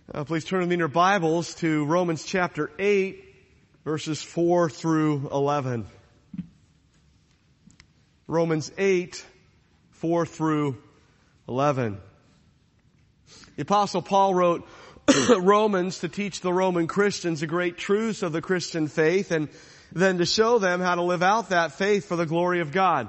Please turn with me in your Bibles to Romans chapter 8, verses 4 through 11. Romans 8, 4 through 11. The Apostle Paul wrote Romans to teach the Roman Christians the great truths of the Christian faith and then to show them how to live out that faith for the glory of God.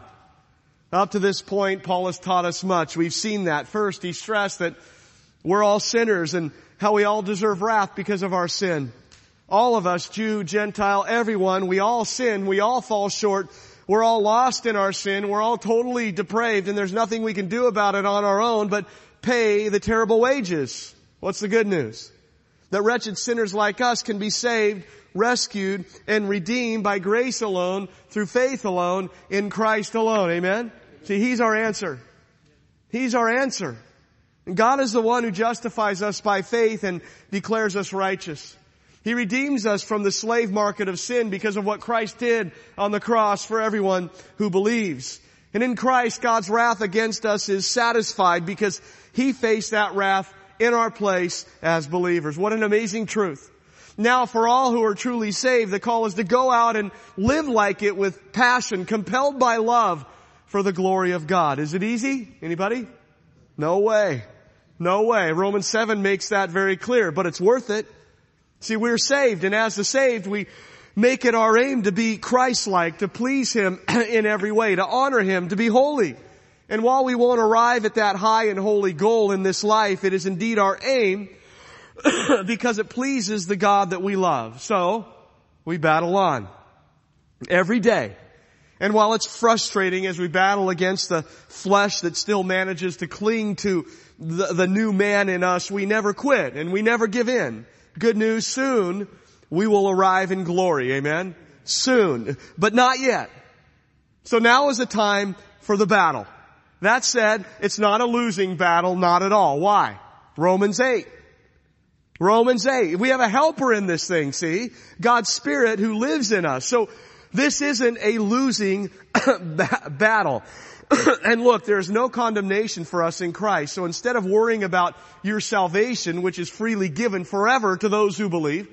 Up to this point, Paul has taught us much. We've seen that. First, he stressed that we're all sinners and how we all deserve wrath because of our sin. All of us, Jew, Gentile, everyone, we all sin. We all fall short. We're all lost in our sin. We're all totally depraved, and there's nothing we can do about it on our own but pay the terrible wages. What's the good news? That wretched sinners like us can be saved, rescued, and redeemed by grace alone, through faith alone, in Christ alone. Amen? See, He's our answer. He's our answer. And God is the one who justifies us by faith and declares us righteous. He redeems us from the slave market of sin because of what Christ did on the cross for everyone who believes. And in Christ, God's wrath against us is satisfied because He faced that wrath in our place as believers. What an amazing truth. Now, for all who are truly saved, the call is to go out and live like it with passion, compelled by love for the glory of God. Is it easy? Anybody? No way. No way. Romans 7 makes that very clear, but it's worth it. See, we're saved, and as the saved, we make it our aim to be Christ-like, to please Him in every way, to honor Him, to be holy. And while we won't arrive at that high and holy goal in this life, it is indeed our aim because it pleases the God that we love. So, we battle on every day. And while it's frustrating as we battle against the flesh that still manages to cling to the new man in us, we never quit and we never give in. Good news, soon we will arrive in glory. Amen? Soon. But not yet. So now is the time for the battle. That said, it's not a losing battle, not at all. Why? Romans 8. Romans 8. We have a helper in this thing, see? God's Spirit who lives in us. So this isn't a losing battle. And look, there is no condemnation for us in Christ. So instead of worrying about your salvation, which is freely given forever to those who believe,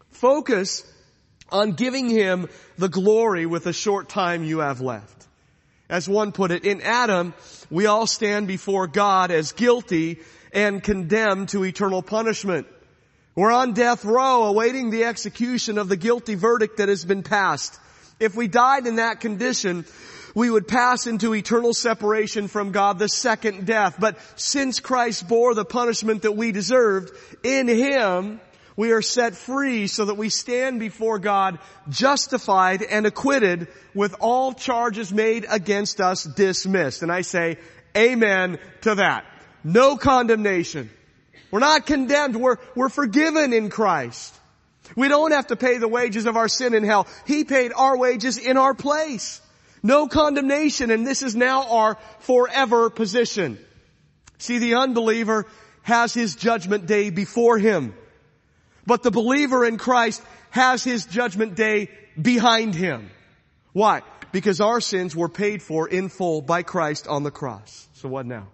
focus on giving Him the glory with the short time you have left. As one put it, in Adam, we all stand before God as guilty and condemned to eternal punishment. We're on death row awaiting the execution of the guilty verdict that has been passed. If we died in that condition, we would pass into eternal separation from God, the second death. But since Christ bore the punishment that we deserved, in Him we are set free so that we stand before God justified and acquitted with all charges made against us dismissed. And I say, amen to that. No condemnation. We're not condemned. We're forgiven in Christ. We don't have to pay the wages of our sin in hell. He paid our wages in our place. No condemnation, and this is now our forever position. See, the unbeliever has his judgment day before him. But the believer in Christ has his judgment day behind him. Why? Because our sins were paid for in full by Christ on the cross. So what now?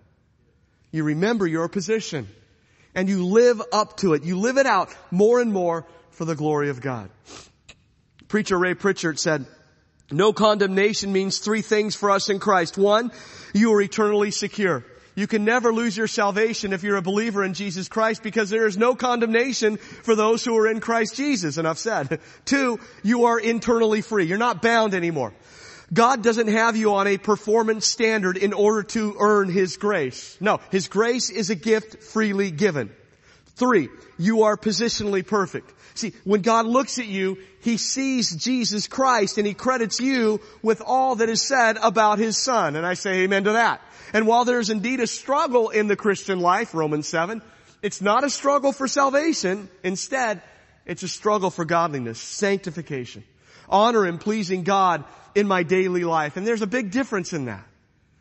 You remember your position, and you live up to it. You live it out more and more for the glory of God. Preacher Ray Pritchard said, no condemnation means three things for us in Christ. One, you are eternally secure. You can never lose your salvation if you're a believer in Jesus Christ because there is no condemnation for those who are in Christ Jesus. Enough said. Two, you are internally free. You're not bound anymore. God doesn't have you on a performance standard in order to earn His grace. No, His grace is a gift freely given. Three, you are positionally perfect. See, when God looks at you, He sees Jesus Christ and He credits you with all that is said about His Son. And I say amen to that. And while there's indeed a struggle in the Christian life, Romans 7, it's not a struggle for salvation. Instead, it's a struggle for godliness, sanctification, honor and pleasing God in my daily life. And there's a big difference in that.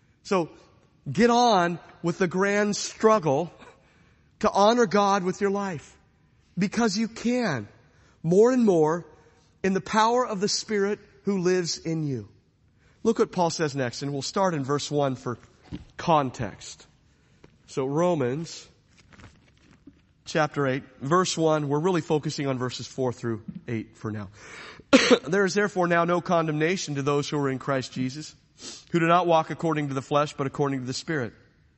So get on with the grand struggle to honor God with your life. Because you can, more and more, in the power of the Spirit who lives in you. Look what Paul says next, and we'll start in verse 1 for context. So Romans chapter 8, verse 1. We're really focusing on verses 4 through 8 for now. There is therefore now no condemnation to those who are in Christ Jesus, who do not walk according to the flesh, but according to the Spirit.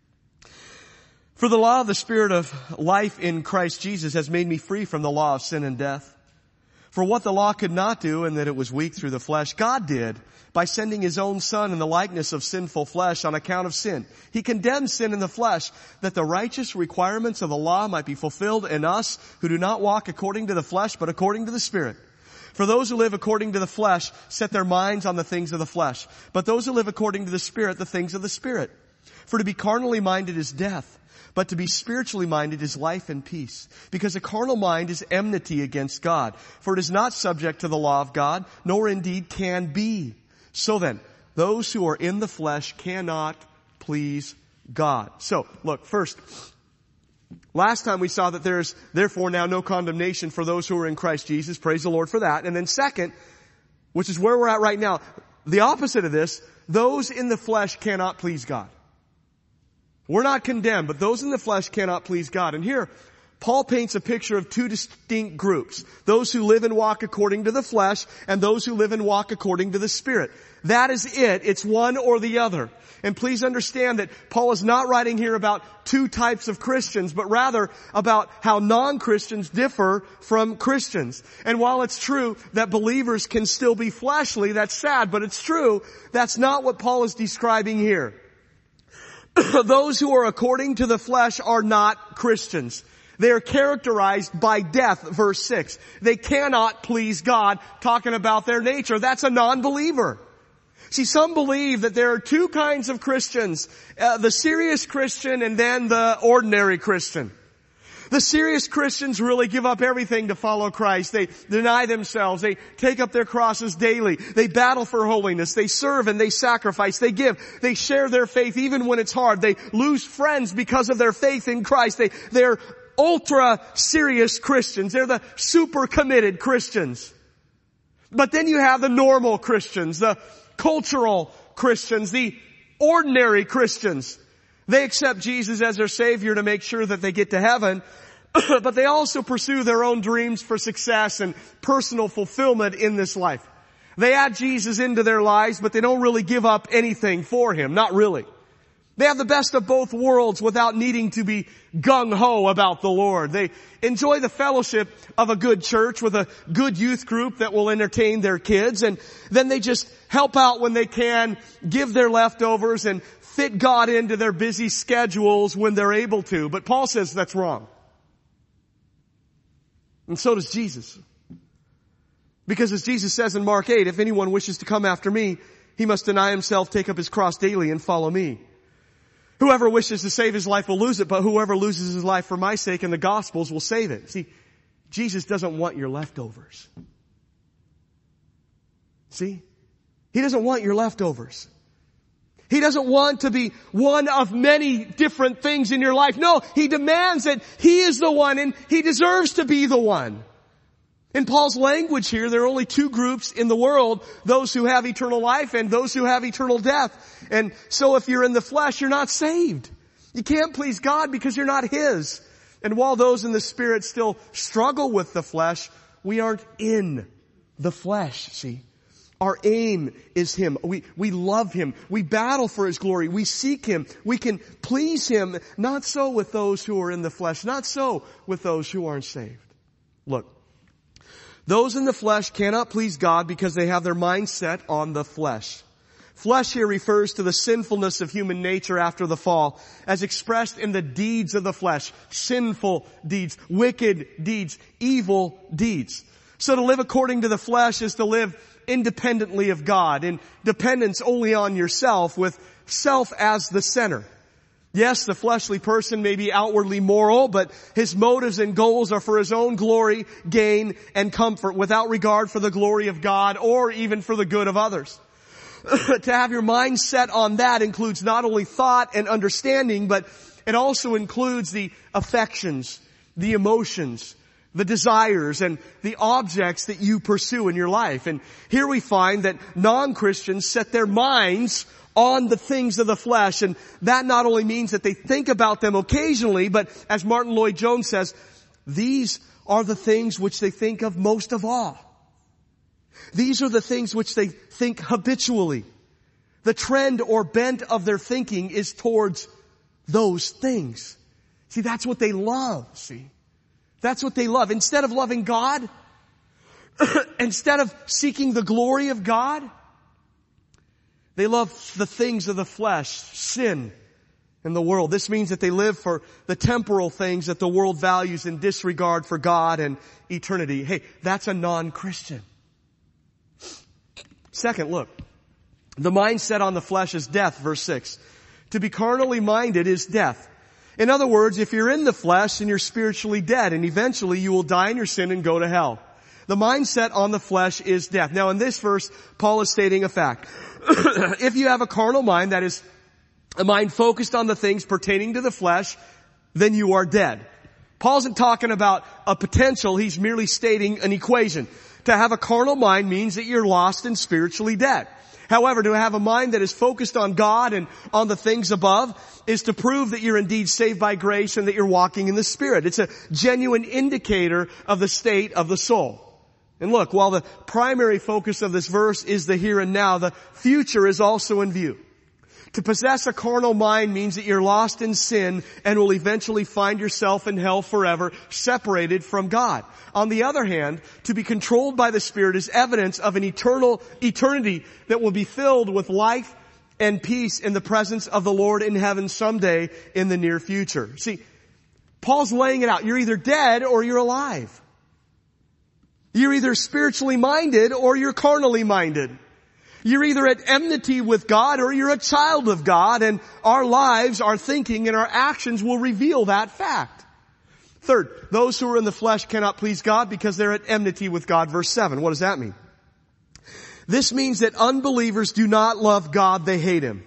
For the law of the Spirit of life in Christ Jesus has made me free from the law of sin and death. For what the law could not do, in that it was weak through the flesh, God did by sending His own Son in the likeness of sinful flesh on account of sin. He condemned sin in the flesh, that the righteous requirements of the law might be fulfilled in us who do not walk according to the flesh, but according to the Spirit. For those who live according to the flesh set their minds on the things of the flesh, but those who live according to the Spirit, the things of the Spirit. For to be carnally minded is death, but to be spiritually minded is life and peace. Because a carnal mind is enmity against God, for it is not subject to the law of God, nor indeed can be. So then, those who are in the flesh cannot please God. So, look, first, last time we saw that there's therefore now no condemnation for those who are in Christ Jesus. Praise the Lord for that. And then second, which is where we're at right now, the opposite of this, those in the flesh cannot please God. We're not condemned, but those in the flesh cannot please God. And here, Paul paints a picture of two distinct groups. Those who live and walk according to the flesh, and those who live and walk according to the Spirit. That is it. It's one or the other. And please understand that Paul is not writing here about two types of Christians, but rather about how non-Christians differ from Christians. And while it's true that believers can still be fleshly, that's sad, but it's true, that's not what Paul is describing here. Those who are according to the flesh are not Christians. They are characterized by death, verse 6. They cannot please God, talking about their nature. That's a non-believer. See, some believe that there are two kinds of Christians, the serious Christian and then the ordinary Christian. The serious Christians really give up everything to follow Christ. They deny themselves. They take up their crosses daily. They battle for holiness. They serve and they sacrifice. They give. They share their faith even when it's hard. They lose friends because of their faith in Christ. They're ultra serious Christians. They're the super committed Christians. But then you have the normal Christians, the cultural Christians, the ordinary Christians. They accept Jesus as their Savior to make sure that they get to heaven, but they also pursue their own dreams for success and personal fulfillment in this life. They add Jesus into their lives, but they don't really give up anything for Him. Not really. They have the best of both worlds without needing to be gung-ho about the Lord. They enjoy the fellowship of a good church with a good youth group that will entertain their kids, and then they just help out when they can, give their leftovers, and fit God into their busy schedules when they're able to. But Paul says that's wrong. And so does Jesus. Because as Jesus says in Mark 8, if anyone wishes to come after me, he must deny himself, take up his cross daily, and follow me. Whoever wishes to save his life will lose it, but whoever loses his life for my sake and the gospel's will save it. See, Jesus doesn't want your leftovers. See? He doesn't want your leftovers. He doesn't want to be one of many different things in your life. No, He demands that He is the one and He deserves to be the one. In Paul's language here, there are only two groups in the world, those who have eternal life and those who have eternal death. And so if you're in the flesh, you're not saved. You can't please God because you're not His. And while those in the Spirit still struggle with the flesh, we aren't in the flesh, see. Our aim is Him. We love Him. We battle for His glory. We seek Him. We can please Him. Not so with those who are in the flesh. Not so with those who aren't saved. Look, those in the flesh cannot please God because they have their mind set on the flesh. Flesh here refers to the sinfulness of human nature after the fall, as expressed in the deeds of the flesh. Sinful deeds, wicked deeds, evil deeds. So to live according to the flesh is to live independently of God, in dependence only on yourself, with self as the center. Yes, the fleshly person may be outwardly moral, but his motives and goals are for his own glory, gain, and comfort, without regard for the glory of God or even for the good of others. To have your mind set on that includes not only thought and understanding, but it also includes the affections, the emotions, the desires, and the objects that you pursue in your life. And here we find that non-Christians set their minds on the things of the flesh. And that not only means that they think about them occasionally, but as Martin Lloyd-Jones says, these are the things which they think of most of all. These are the things which they think habitually. The trend or bent of their thinking is towards those things. See, that's what they love, see. That's what they love. Instead of loving God, instead of seeking the glory of God, they love the things of the flesh, sin, and the world. This means that they live for the temporal things that the world values in disregard for God and eternity. Hey, that's a non-Christian. Second, look. The mindset on the flesh is death, verse 6. To be carnally minded is death. In other words, if you're in the flesh, then you're spiritually dead, and eventually you will die in your sin and go to hell. The mindset on the flesh is death. Now in this verse, Paul is stating a fact. If you have a carnal mind, that is a mind focused on the things pertaining to the flesh, then you are dead. Paul isn't talking about a potential, he's merely stating an equation. To have a carnal mind means that you're lost and spiritually dead. However, to have a mind that is focused on God and on the things above is to prove that you're indeed saved by grace and that you're walking in the Spirit. It's a genuine indicator of the state of the soul. And look, while the primary focus of this verse is the here and now, the future is also in view. To possess a carnal mind means that you're lost in sin and will eventually find yourself in hell forever, separated from God. On the other hand, to be controlled by the Spirit is evidence of an eternity that will be filled with life and peace in the presence of the Lord in heaven someday in the near future. See, Paul's laying it out. You're either dead or you're alive. You're either spiritually minded or you're carnally minded. You're either at enmity with God or you're a child of God, and our lives, our thinking, and our actions will reveal that fact. Third, those who are in the flesh cannot please God because they're at enmity with God. Verse 7. What does that mean? This means that unbelievers do not love God, they hate Him.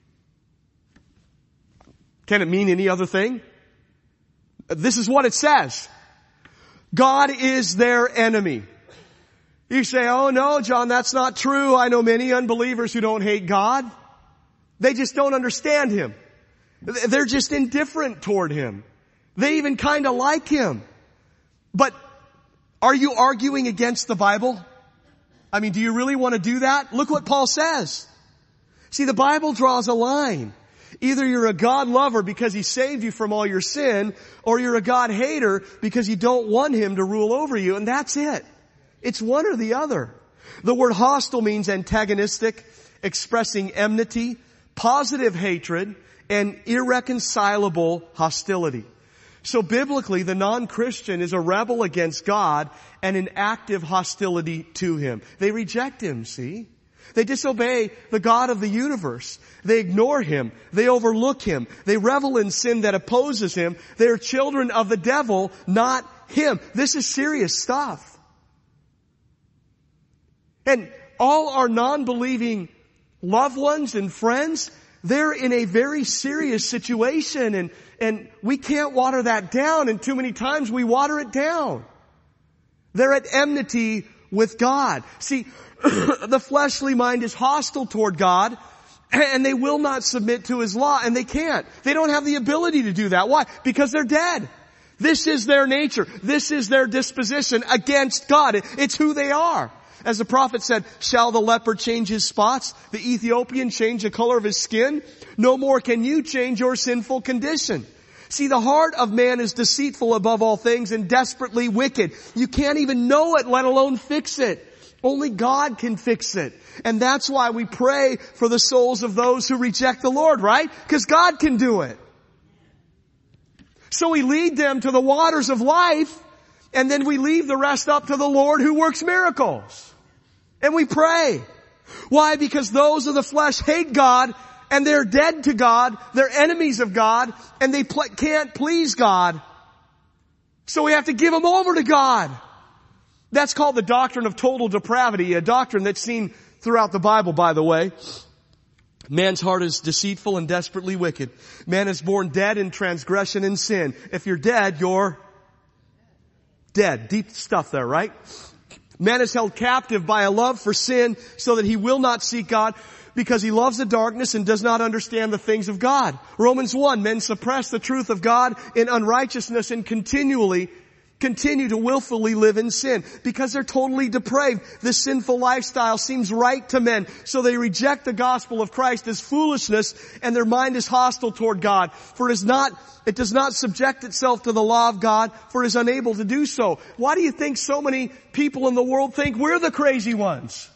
Can it mean any other thing? This is what it says. God is their enemy. You say, oh no, John, that's not true. I know many unbelievers who don't hate God. They just don't understand Him. They're just indifferent toward Him. They even kind of like Him. But are you arguing against the Bible? I mean, do you really want to do that? Look what Paul says. See, the Bible draws a line. Either you're a God lover because He saved you from all your sin, or you're a God hater because you don't want Him to rule over you, and that's it. It's one or the other. The word hostile means antagonistic, expressing enmity, positive hatred, and irreconcilable hostility. So biblically, the non-Christian is a rebel against God and in active hostility to Him. They reject Him, see? They disobey the God of the universe. They ignore Him. They overlook Him. They revel in sin that opposes Him. They are children of the devil, not Him. This is serious stuff. And all our non-believing loved ones and friends, they're in a very serious situation, and we can't water that down, and too many times we water it down. They're at enmity with God. See, the fleshly mind is hostile toward God, and they will not submit to His law, and they can't. They don't have the ability to do that. Why? Because they're dead. This is their nature. This is their disposition against God. It's who they are. As the prophet said, shall the leopard change his spots? The Ethiopian change the color of his skin? No more can you change your sinful condition. See, the heart of man is deceitful above all things and desperately wicked. You can't even know it, let alone fix it. Only God can fix it. And that's why we pray for the souls of those who reject the Lord, right? Because God can do it. So we lead them to the waters of life, and then we leave the rest up to the Lord who works miracles. And we pray. Why? Because those of the flesh hate God, and they're dead to God, they're enemies of God, and they can't please God. So we have to give them over to God. That's called the doctrine of total depravity, a doctrine that's seen throughout the Bible, by the way. Man's heart is deceitful and desperately wicked. Man is born dead in transgression and sin. If you're dead, you're dead. Deep stuff there, right? Man is held captive by a love for sin so that he will not seek God because he loves the darkness and does not understand the things of God. Romans 1, men suppress the truth of God in unrighteousness and continually continue to willfully live in sin because they're totally depraved. This sinful lifestyle seems right to men, so they reject the gospel of Christ as foolishness, and their mind is hostile toward God. For it does not subject itself to the law of God, for it is unable to do so. Why do you think so many people in the world think we're the crazy ones?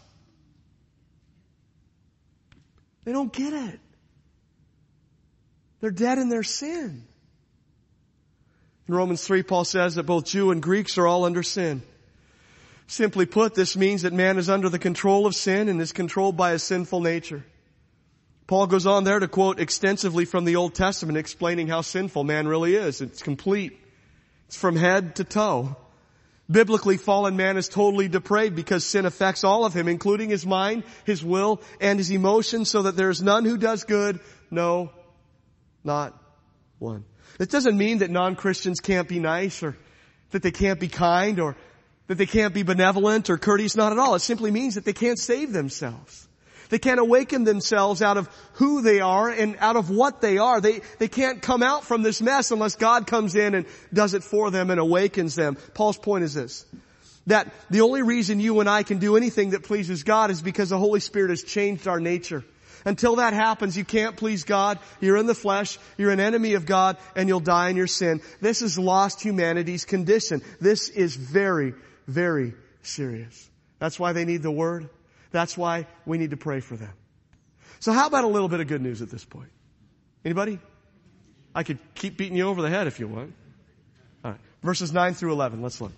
They don't get it. They're dead in their sin. In Romans 3, Paul says that both Jew and Greeks are all under sin. Simply put, this means that man is under the control of sin and is controlled by a sinful nature. Paul goes on there to quote extensively from the Old Testament, explaining how sinful man really is. It's complete. It's from head to toe. Biblically, fallen man is totally depraved because sin affects all of him, including his mind, his will, and his emotions, so that there is none who does good, no, not one. It doesn't mean that non-Christians can't be nice or that they can't be kind or that they can't be benevolent or courteous. Not at all. It simply means that they can't save themselves. They can't awaken themselves out of who they are and out of what they are. They can't come out from this mess unless God comes in and does it for them and awakens them. Paul's point is this, that the only reason you and I can do anything that pleases God is because the Holy Spirit has changed our nature. Until that happens, you can't please God. You're in the flesh. You're an enemy of God, and you'll die in your sin. This is lost humanity's condition. This is very, very serious. That's why they need the Word. That's why we need to pray for them. So how about a little bit of good news at this point? Anybody? I could keep beating you over the head if you want. All right. Verses 9 through 11. Let's look.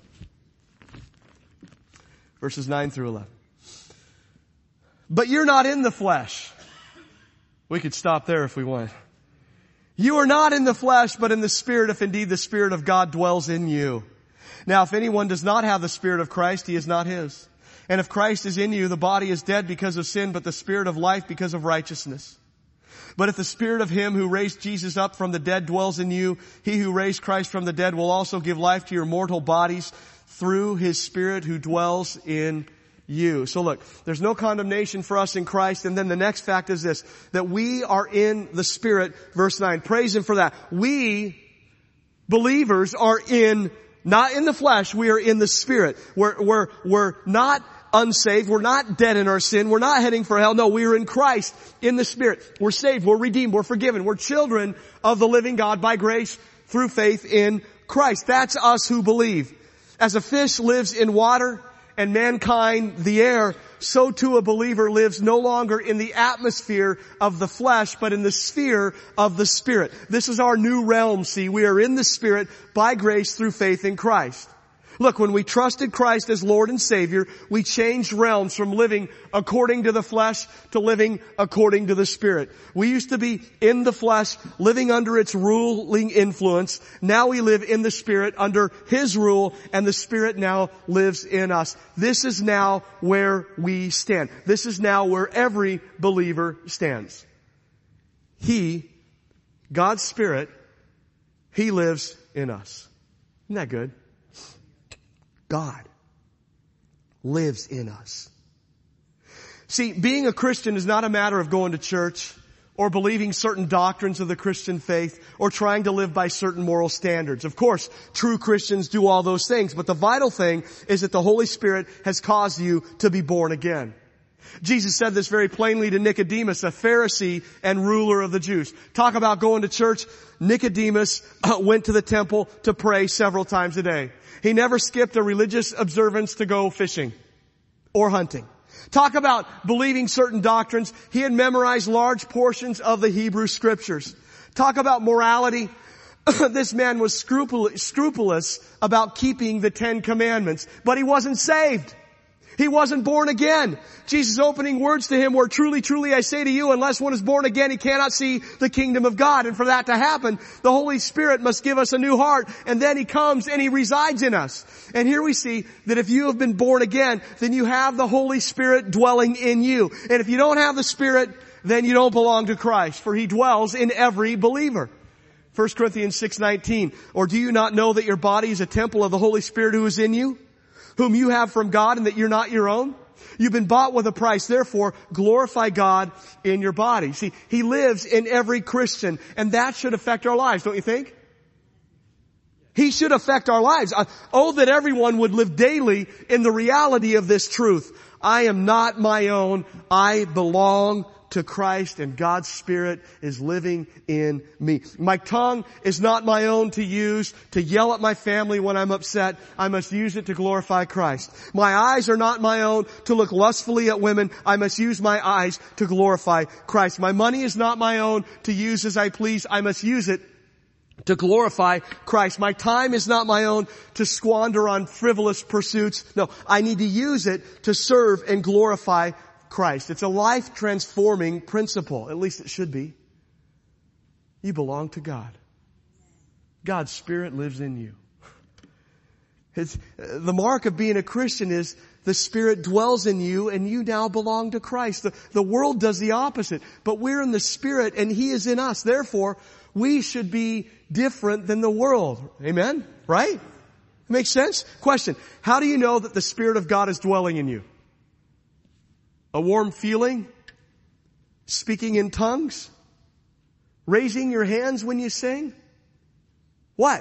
Verses 9 through 11. But you're not in the flesh. We could stop there if we want. You are not in the flesh, but in the Spirit, if indeed the Spirit of God dwells in you. Now, if anyone does not have the Spirit of Christ, he is not his. And if Christ is in you, the body is dead because of sin, but the Spirit of life because of righteousness. But if the Spirit of Him who raised Jesus up from the dead dwells in you, He who raised Christ from the dead will also give life to your mortal bodies through His Spirit who dwells in you. So look, there's no condemnation for us in Christ. And then the next fact is this, that we are in the Spirit. Verse 9. Praise Him for that. We, believers, are not in the flesh, we are in the Spirit. We're not unsaved. We're not dead in our sin. We're not heading for hell. No, we are in Christ, in the Spirit. We're saved. We're redeemed. We're forgiven. We're children of the living God by grace through faith in Christ. That's us who believe. As a fish lives in water, and mankind the air, so too a believer lives no longer in the atmosphere of the flesh, but in the sphere of the Spirit. This is our new realm, see. We are in the Spirit by grace through faith in Christ. Look, when we trusted Christ as Lord and Savior, we changed realms from living according to the flesh to living according to the Spirit. We used to be in the flesh, living under its ruling influence. Now we live in the Spirit under His rule, and the Spirit now lives in us. This is now where we stand. This is now where every believer stands. God's Spirit, He lives in us. Isn't that good? God lives in us. See, being a Christian is not a matter of going to church or believing certain doctrines of the Christian faith or trying to live by certain moral standards. Of course, true Christians do all those things, but the vital thing is that the Holy Spirit has caused you to be born again. Jesus said this very plainly to Nicodemus, a Pharisee and ruler of the Jews. Talk about going to church. Nicodemus went to the temple to pray several times a day. He never skipped a religious observance to go fishing or hunting. Talk about believing certain doctrines. He had memorized large portions of the Hebrew Scriptures. Talk about morality. This man was scrupulous about keeping the 10 Commandments, but he wasn't saved. He wasn't born again. Jesus' opening words to him were, truly, truly, I say to you, unless one is born again, he cannot see the kingdom of God. And for that to happen, the Holy Spirit must give us a new heart. And then He comes and He resides in us. And here we see that if you have been born again, then you have the Holy Spirit dwelling in you. And if you don't have the Spirit, then you don't belong to Christ, for He dwells in every believer. 1 Corinthians 6:19. Or do you not know that your body is a temple of the Holy Spirit who is in you, whom you have from God, and that you're not your own? You've been bought with a price. Therefore, glorify God in your body. See, He lives in every Christian, and that should affect our lives, don't you think? He should affect our lives. Oh, that everyone would live daily in the reality of this truth. I am not my own. I belong to Christ, and God's Spirit is living in me. My tongue is not my own to use to yell at my family when I'm upset. I must use it to glorify Christ. My eyes are not my own to look lustfully at women. I must use my eyes to glorify Christ. My money is not my own to use as I please. I must use it to glorify Christ. My time is not my own to squander on frivolous pursuits. No, I need to use it to serve and glorify Christ. It's a life-transforming principle. At least it should be. You belong to God. God's Spirit lives in you. The mark of being a Christian is the Spirit dwells in you and you now belong to Christ. The world does the opposite, but we're in the Spirit and He is in us. Therefore, we should be different than the world. Amen? Right? Makes sense? Question. How do you know that the Spirit of God is dwelling in you? A warm feeling? Speaking in tongues? Raising your hands when you sing? What?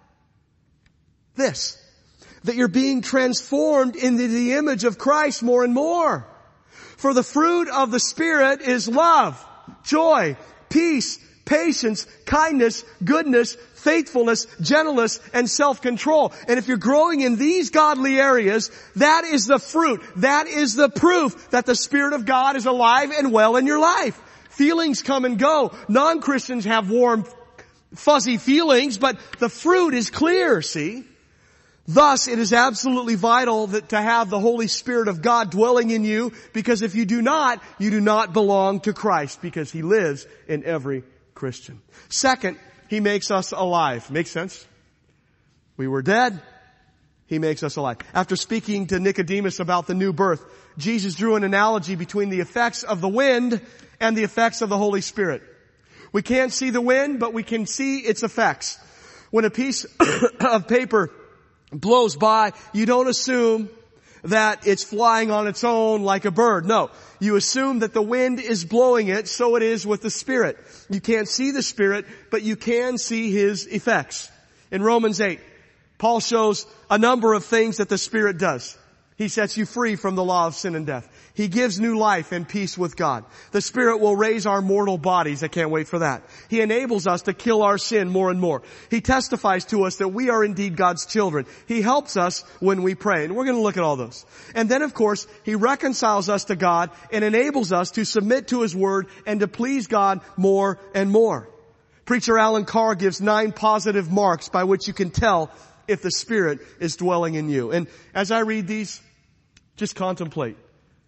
This. That you're being transformed into the image of Christ more and more. For the fruit of the Spirit is love, joy, peace, patience, kindness, goodness, faithfulness, gentleness, and self-control. And if you're growing in these godly areas, that is the fruit. That is the proof that the Spirit of God is alive and well in your life. Feelings come and go. Non-Christians have warm, fuzzy feelings, but the fruit is clear, see? Thus, it is absolutely vital to have the Holy Spirit of God dwelling in you, because if you do not belong to Christ, because He lives in every Christian. Second, He makes us alive. Makes sense? We were dead. He makes us alive. After speaking to Nicodemus about the new birth, Jesus drew an analogy between the effects of the wind and the effects of the Holy Spirit. We can't see the wind, but we can see its effects. When a piece of paper blows by, you don't assume that it's flying on its own like a bird. No. You assume that the wind is blowing it, so it is with the Spirit. You can't see the Spirit, but you can see His effects. In Romans 8, Paul shows a number of things that the Spirit does. He sets you free from the law of sin and death. He gives new life and peace with God. The Spirit will raise our mortal bodies. I can't wait for that. He enables us to kill our sin more and more. He testifies to us that we are indeed God's children. He helps us when we pray. And we're going to look at all those. And then, of course, He reconciles us to God and enables us to submit to His Word and to please God more and more. Preacher Alan Carr gives 9 positive marks by which you can tell if the Spirit is dwelling in you. And as I read these, just contemplate.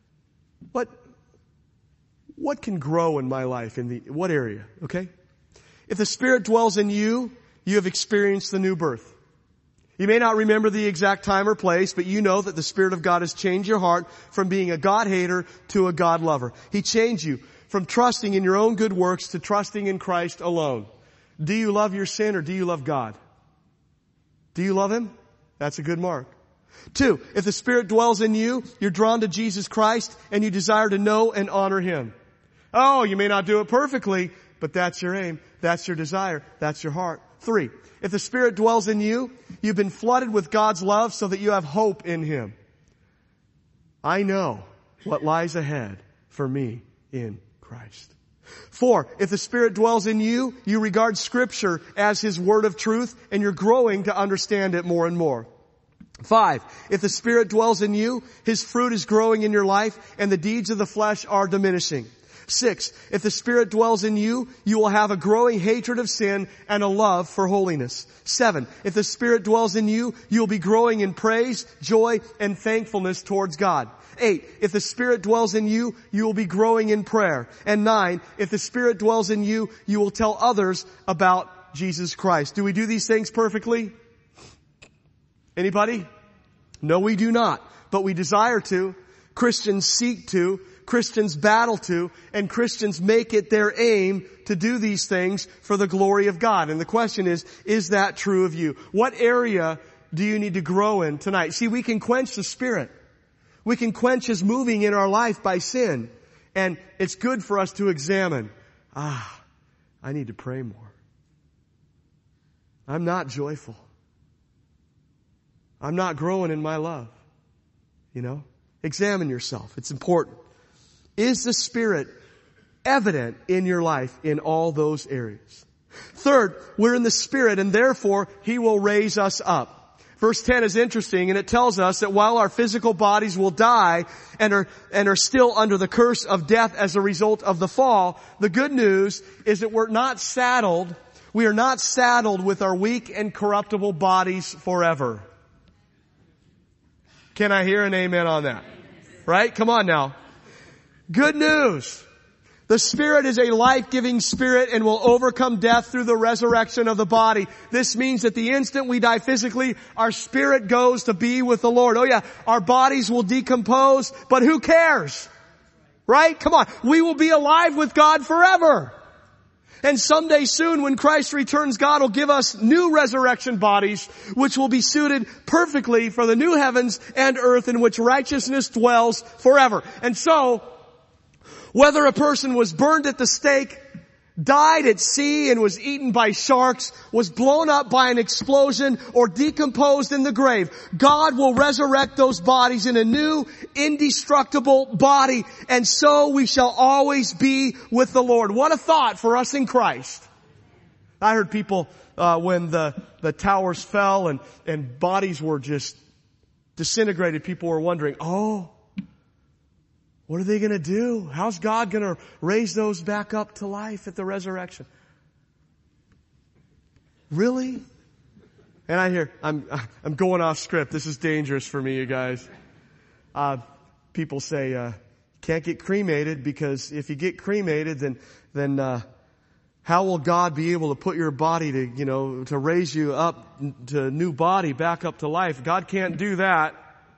What can grow in my life what area? Okay? If the Spirit dwells in you, you have experienced the new birth. You may not remember the exact time or place, but you know that the Spirit of God has changed your heart from being a God hater to a God lover. He changed you from trusting in your own good works to trusting in Christ alone. Do you love your sin or do you love God? Do you love Him? That's a good mark. 2, if the Spirit dwells in you, you're drawn to Jesus Christ and you desire to know and honor Him. Oh, you may not do it perfectly, but that's your aim. That's your desire. That's your heart. 3, if the Spirit dwells in you, you've been flooded with God's love so that you have hope in Him. I know what lies ahead for me in Christ. 4, if the Spirit dwells in you, you regard Scripture as His word of truth and you're growing to understand it more and more. 5, if the Spirit dwells in you, His fruit is growing in your life and the deeds of the flesh are diminishing. 6, if the Spirit dwells in you, you will have a growing hatred of sin and a love for holiness. 7, if the Spirit dwells in you, you will be growing in praise, joy, and thankfulness towards God. 8, if the Spirit dwells in you, you will be growing in prayer. And 9, if the Spirit dwells in you, you will tell others about Jesus Christ. Do we do these things perfectly? Anybody? No, we do not. But we desire to. Christians seek to. Christians battle to. And Christians make it their aim to do these things for the glory of God. And the question is that true of you? What area do you need to grow in tonight? See, we can quench the Spirit. We can quench His moving in our life by sin. And it's good for us to examine. I need to pray more. I'm not joyful. I'm not growing in my love. You know? Examine yourself. It's important. Is the Spirit evident in your life in all those areas? Third, we're in the Spirit and therefore He will raise us up. Verse 10 is interesting, and it tells us that while our physical bodies will die and are still under the curse of death as a result of the fall, the good news is that we are not saddled with our weak and corruptible bodies forever. Can I hear an amen on that? Right? Come on now. Good news. The Spirit is a life-giving Spirit and will overcome death through the resurrection of the body. This means that the instant we die physically, our spirit goes to be with the Lord. Oh yeah, our bodies will decompose, but who cares? Right? Come on. We will be alive with God forever. And someday soon when Christ returns, God will give us new resurrection bodies, which will be suited perfectly for the new heavens and earth in which righteousness dwells forever. And so, whether a person was burned at the stake, died at sea and was eaten by sharks, was blown up by an explosion, or decomposed in the grave, God will resurrect those bodies in a new, indestructible body, and so we shall always be with the Lord. What a thought for us in Christ. I heard people, when the towers fell and bodies were just disintegrated, people were wondering, what are they going to do? How's God going to raise those back up to life at the resurrection? Really? And I hear, I'm going off script. This is dangerous for me, you guys. People say, can't get cremated because if you get cremated, then how will God be able to put your body to raise you up to a new body back up to life? God can't do that.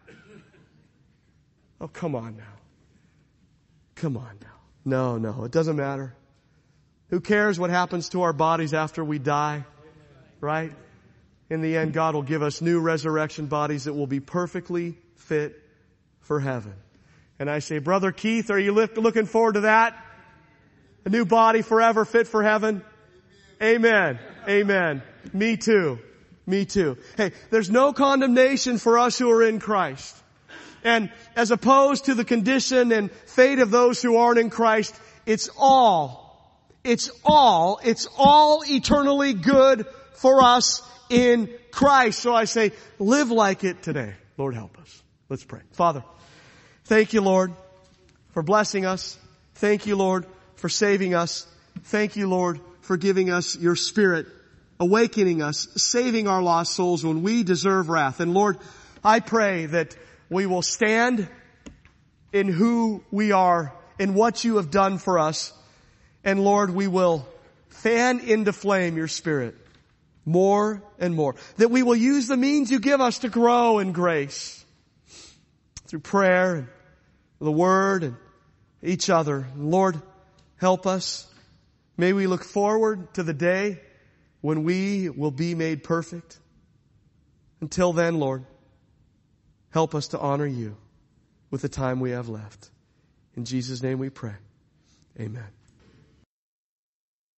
Oh, come on now. Come on now. No, it doesn't matter. Who cares what happens to our bodies after we die? Right? In the end, God will give us new resurrection bodies that will be perfectly fit for heaven. And I say, Brother Keith, are you looking forward to that? A new body forever fit for heaven? Amen. Amen. Me too. Hey, there's no condemnation for us who are in Christ. And as opposed to the condition and fate of those who aren't in Christ, it's all eternally good for us in Christ. So I say, live like it today. Lord, help us. Let's pray. Father, thank you, Lord, for blessing us. Thank you, Lord, for saving us. Thank you, Lord, for giving us your Spirit, awakening us, saving our lost souls when we deserve wrath. And Lord, I pray that we will stand in who we are, in what you have done for us. And Lord, we will fan into flame your Spirit more and more. That we will use the means you give us to grow in grace through prayer and the Word and each other. Lord, help us. May we look forward to the day when we will be made perfect. Until then, Lord, help us to honor you with the time we have left. In Jesus' name we pray. Amen.